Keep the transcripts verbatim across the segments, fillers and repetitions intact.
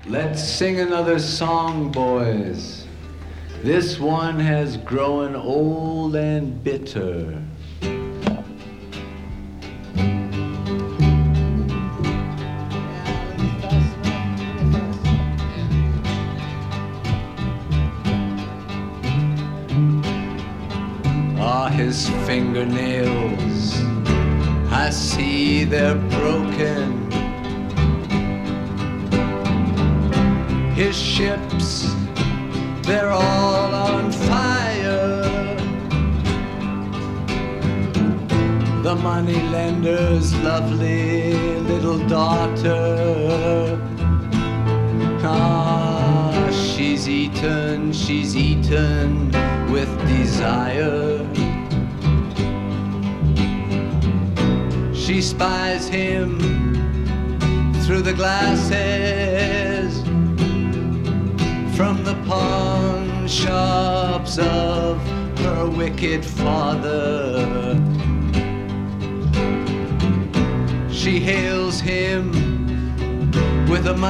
Let's sing another song, boys. This one has grown old and bitter. Ah, his fingernails, I see they're broken. His ships, they're all on fire. The moneylender's lovely little daughter, ah, she's eaten, she's eaten with desire. She spies him through the glasses from the pawn shops of her wicked father. She hails him with a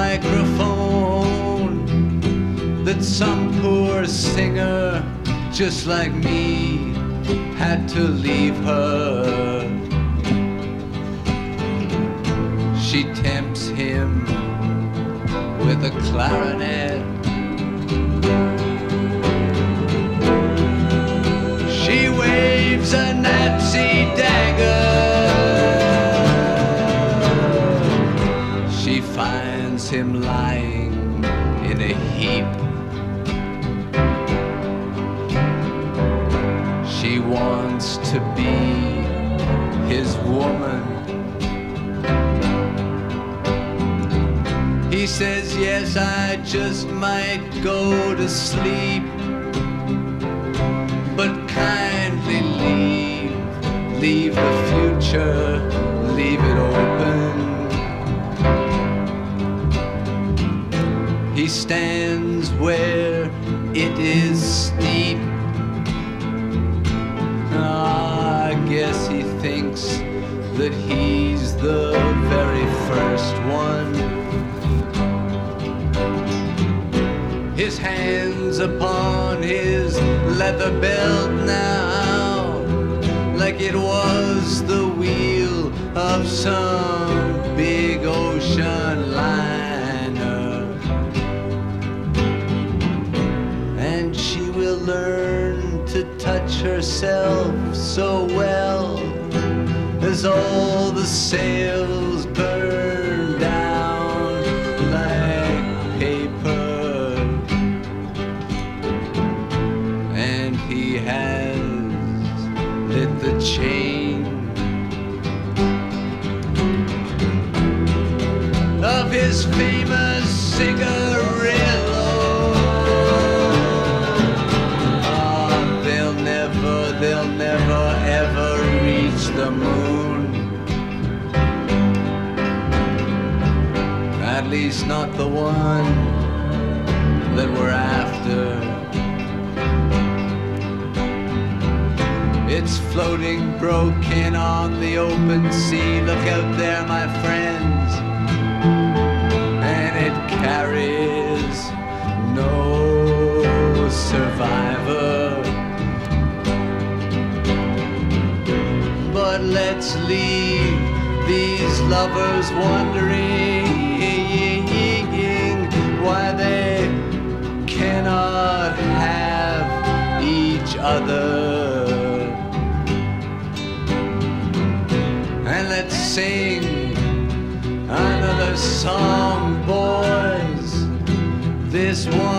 microphone that some poor singer just like me had to leave her. She tempts him with a clarinet. She waves a Nazi dagger. She finds him lying in a heap. She wants to be his woman. He says, yes, I just might go to sleep, but kindly leave, leave the future, leave it open. He stands where it is steep. Ah, I guess he thinks that he's the very first one. His hands upon his leather belt now, like it was the wheel of some big ocean liner. And she will learn to touch herself so well as all the sails burn down like paper. And he has lit the chain of his famous cigarillo. Ah, they'll never, they'll never ever reach the moon. At least not the one that we're after. It's floating broken on the open sea. Look out there, my friends. And it carries no survivor. But let's leave these lovers wondering why they cannot have each other. And let's sing another song, boys. This one